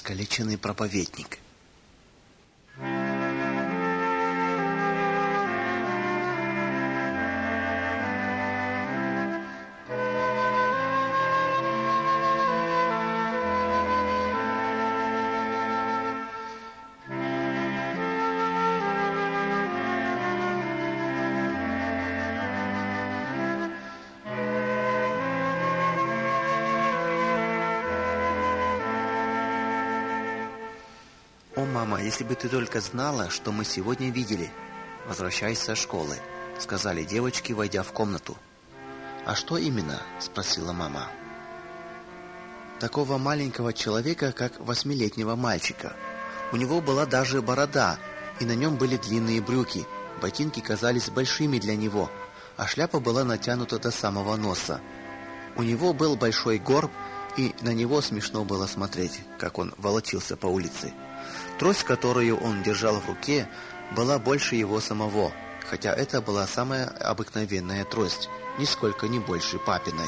искалеченный проповедник. «О, мама, если бы ты только знала, что мы сегодня видели, возвращаясь со школы», — сказали девочки, войдя в комнату. «А что именно?» — спросила мама. «Такого маленького человека, как 8-летнего мальчика. У него была даже борода, и на нем были длинные брюки, ботинки казались большими для него, а шляпа была натянута до самого носа. У него был большой горб, и на него смешно было смотреть, как он волочился по улице. Трость, которую он держал в руке, была больше его самого, хотя это была самая обыкновенная трость, нисколько не больше папиной.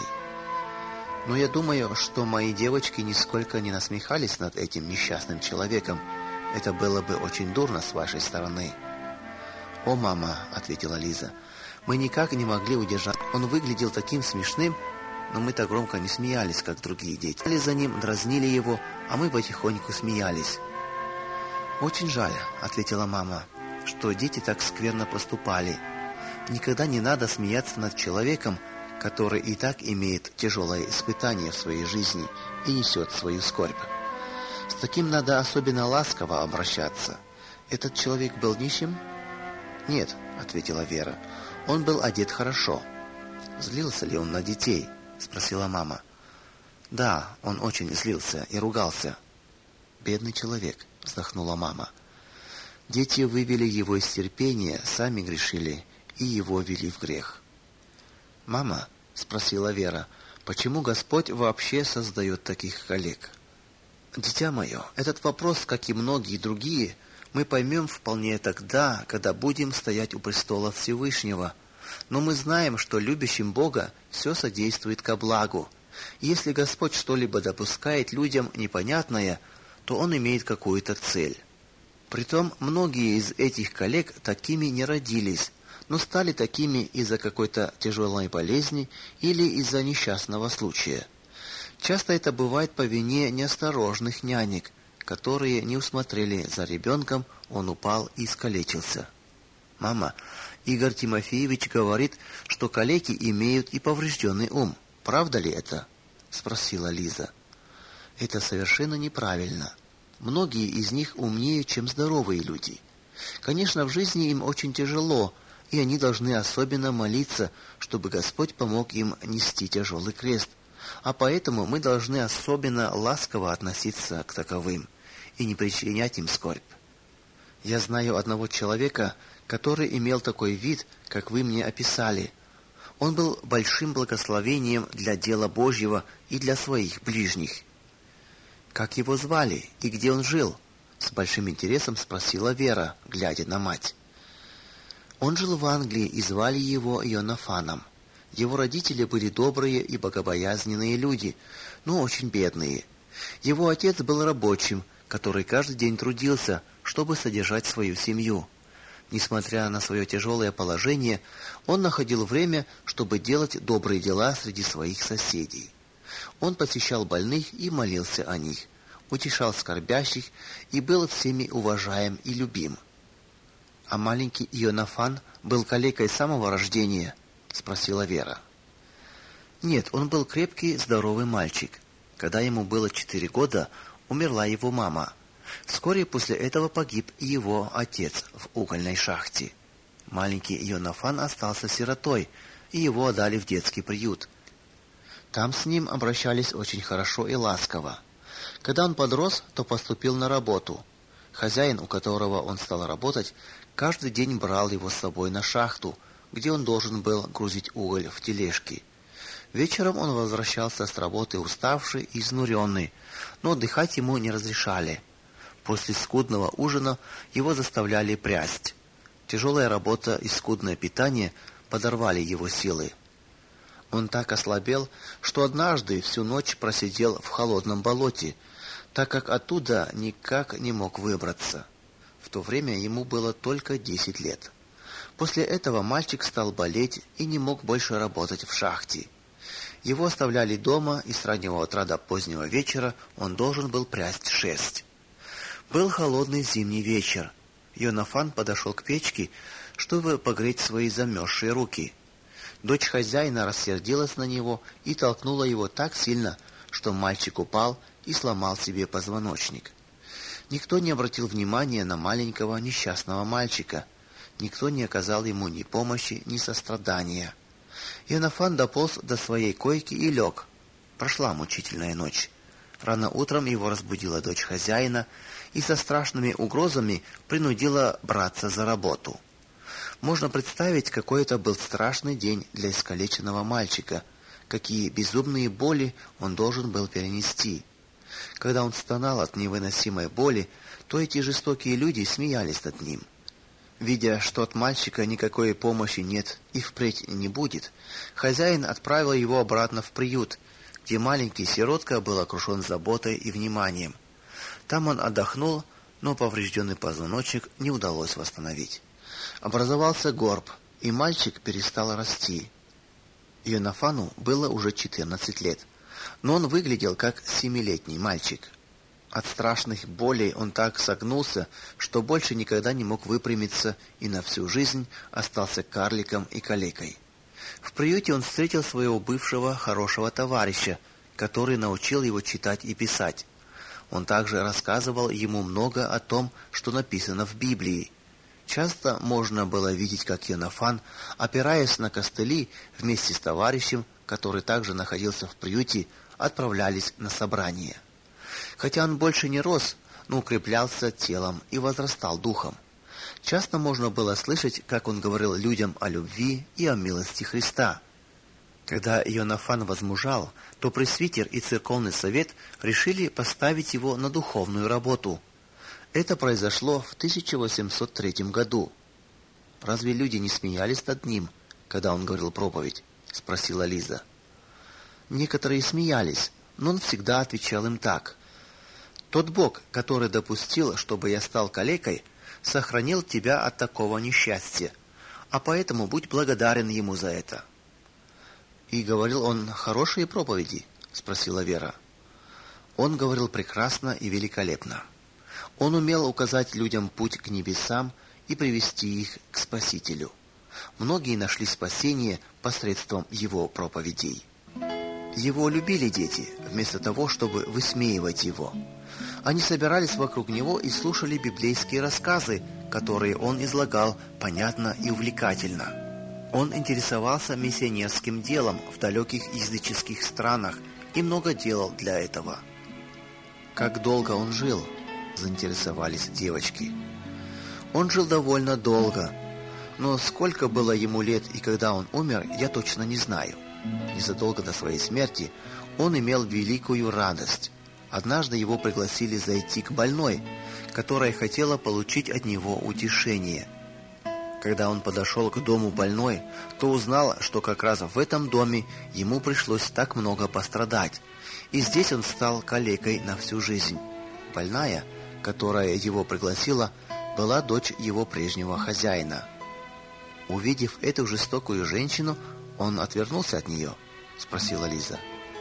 Но я думаю, что мои девочки нисколько не насмехались над этим несчастным человеком. Это было бы очень дурно с вашей стороны». «О, мама», — ответила Лиза, — «мы никак не могли удержать. Он выглядел таким смешным, но мы так громко не смеялись, как другие дети. За ним дразнили его, а мы потихоньку смеялись». «Очень жаль», — ответила мама, — «что дети так скверно поступали. Никогда не надо смеяться над человеком, который и так имеет тяжелое испытание в своей жизни и несет свою скорбь. С таким надо особенно ласково обращаться. Этот человек был нищим?» «Нет», — ответила Вера, — «он был одет хорошо». «Злился ли он на детей?» — спросила мама. «Да, он очень злился и ругался». «Бедный человек», — вздохнула мама. «Дети вывели его из терпения, сами грешили и его вели в грех». «Мама», — спросила Вера, — «почему Господь вообще создает таких коллег?» «Дитя мое, этот вопрос, как и многие другие, мы поймем вполне тогда, когда будем стоять у престола Всевышнего. Но мы знаем, что любящим Бога все содействует ко благу. И если Господь что-либо допускает людям непонятное, то Он имеет какую-то цель. Притом, многие из этих коллег такими не родились, но стали такими из-за какой-то тяжелой болезни или из-за несчастного случая. Часто это бывает по вине неосторожных нянек, которые не усмотрели за ребенком, он упал и искалечился. «Мама, Игорь Тимофеевич говорит, что калеки имеют и поврежденный ум. Правда ли это?» — спросила Лиза. «Это совершенно неправильно. Многие из них умнее, чем здоровые люди. Конечно, в жизни им очень тяжело, и они должны особенно молиться, чтобы Господь помог им нести тяжелый крест. А поэтому мы должны особенно ласково относиться к таковым и не причинять им скорбь. Я знаю одного человека, который имел такой вид, как вы мне описали. Он был большим благословением для дела Божьего и для своих ближних». «Как его звали и где он жил?» — с большим интересом спросила Вера, глядя на мать. «Он жил в Англии, и звали его Йонафаном. Его родители были добрые и богобоязненные люди, но очень бедные. Его отец был рабочим, который каждый день трудился, чтобы содержать свою семью. Несмотря на свое тяжелое положение, он находил время, чтобы делать добрые дела среди своих соседей. Он посещал больных и молился о них, утешал скорбящих и был всеми уважаем и любим». «А маленький Йонафан был калекой с самого рождения?» — спросила Вера. «Нет, он был крепкий, здоровый мальчик. Когда ему было 4 года, умерла его мама. Вскоре после этого погиб и его отец в угольной шахте. Маленький Йонафан остался сиротой, и его отдали в детский приют. Там с ним обращались очень хорошо и ласково. Когда он подрос, то поступил на работу. Хозяин, у которого он стал работать, каждый день брал его с собой на шахту, где он должен был грузить уголь в тележки. Вечером он возвращался с работы уставший и изнуренный, но отдыхать ему не разрешали. После скудного ужина его заставляли прясть. Тяжелая работа и скудное питание подорвали его силы. Он так ослабел, что однажды всю ночь просидел в холодном болоте. так как оттуда никак не мог выбраться. В то время ему было только 10 лет. После этого мальчик стал болеть и не мог больше работать в шахте. Его оставляли дома, и с раннего утра до позднего вечера он должен был прясть шерсть. Был холодный зимний вечер. Йонафан подошел к печке, чтобы погреть свои замерзшие руки. Дочь хозяина рассердилась на него и толкнула его так сильно, что мальчик упал и сломал себе позвоночник. Никто не обратил внимания на маленького несчастного мальчика. Никто не оказал ему ни помощи, ни сострадания. Йонафан дополз до своей койки и лег. Прошла мучительная ночь. Рано утром его разбудила дочь хозяина и со страшными угрозами принудила браться за работу. Можно представить, какой это был страшный день для искалеченного мальчика, какие безумные боли он должен был перенести. Когда он стонал от невыносимой боли, то эти жестокие люди смеялись над ним. Видя, что от мальчика никакой помощи нет и впредь не будет, хозяин отправил его обратно в приют, где маленький сиротка был окружен заботой и вниманием. Там он отдохнул, но поврежденный позвоночник не удалось восстановить. Образовался горб, и мальчик перестал расти. Йонафану было уже 14 лет, но он выглядел как 7-летний мальчик. От страшных болей он так согнулся, что больше никогда не мог выпрямиться и на всю жизнь остался карликом и калекой. В приюте он встретил своего бывшего хорошего товарища, который научил его читать и писать. Он также рассказывал ему много о том, что написано в Библии. Часто можно было видеть, как Йонафан, опираясь на костыли, вместе с товарищем, который также находился в приюте, отправлялись на собрание. Хотя он больше не рос, но укреплялся телом и возрастал духом. Часто можно было слышать, как он говорил людям о любви и о милости Христа. Когда Йонафан возмужал, то пресвитер и церковный совет решили поставить его на духовную работу. Это произошло в 1803 году. «Разве люди не смеялись над ним, когда он говорил проповедь?» — спросила Лиза. Некоторые смеялись, но он всегда отвечал им так: «Тот Бог, который допустил, чтобы я стал калекой, сохранил тебя от такого несчастья, а поэтому будь благодарен ему за это». «И говорил он хорошие проповеди?» — спросила Вера. Он говорил прекрасно и великолепно. Он умел указать людям путь к небесам и привести их к Спасителю. Многие нашли спасение посредством его проповедей. Его любили дети, вместо того, чтобы высмеивать его. Они собирались вокруг него и слушали библейские рассказы, которые он излагал понятно и увлекательно. Он интересовался миссионерским делом в далеких языческих странах и много делал для этого. «Как долго он жил?» — заинтересовались девочки. Он жил довольно долго, но сколько было ему лет и когда он умер, я точно не знаю. Незадолго до своей смерти он имел великую радость. Однажды его пригласили зайти к больной, которая хотела получить от него утешение. Когда он подошел к дому больной, то узнал, что как раз в этом доме ему пришлось так много пострадать, и здесь он стал калекой на всю жизнь. Больная, которая его пригласила, была дочь его прежнего хозяина. Увидев эту жестокую женщину, он отвернулся от нее, спросила Лиза.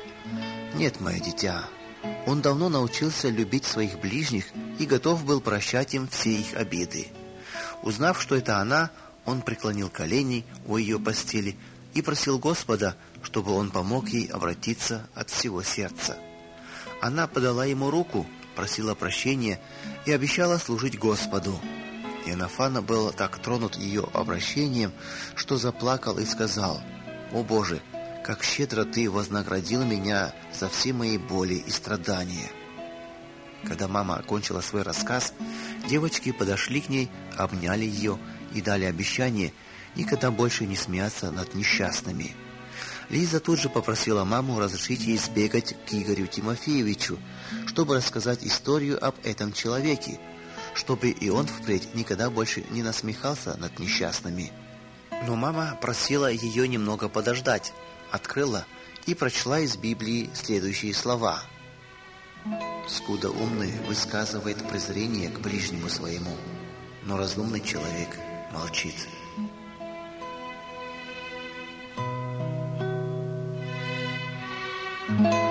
Нет, мое дитя. Он давно научился любить своих ближних и готов был прощать им все их обиды. Узнав, что это она, он преклонил колени у ее постели и просил Господа, чтобы он помог ей обратиться от всего сердца. Она подала ему руку, просила прощения и обещала служить Господу. Йонафан был так тронут ее обращением, что заплакал и сказал: «О Боже, как щедро Ты вознаградил меня за все мои боли и страдания». Когда мама окончила свой рассказ, девочки подошли к ней, обняли ее и дали обещание никогда больше не смеяться над несчастными. Лиза тут же попросила маму разрешить ей сбегать к Игорю Тимофеевичу, чтобы рассказать историю об этом человеке, чтобы и он впредь никогда больше не насмехался над несчастными. Но мама просила ее немного подождать, открыла и прочла из Библии следующие слова. Скуда умный высказывает презрение к ближнему своему, но разумный человек молчит. Thank you.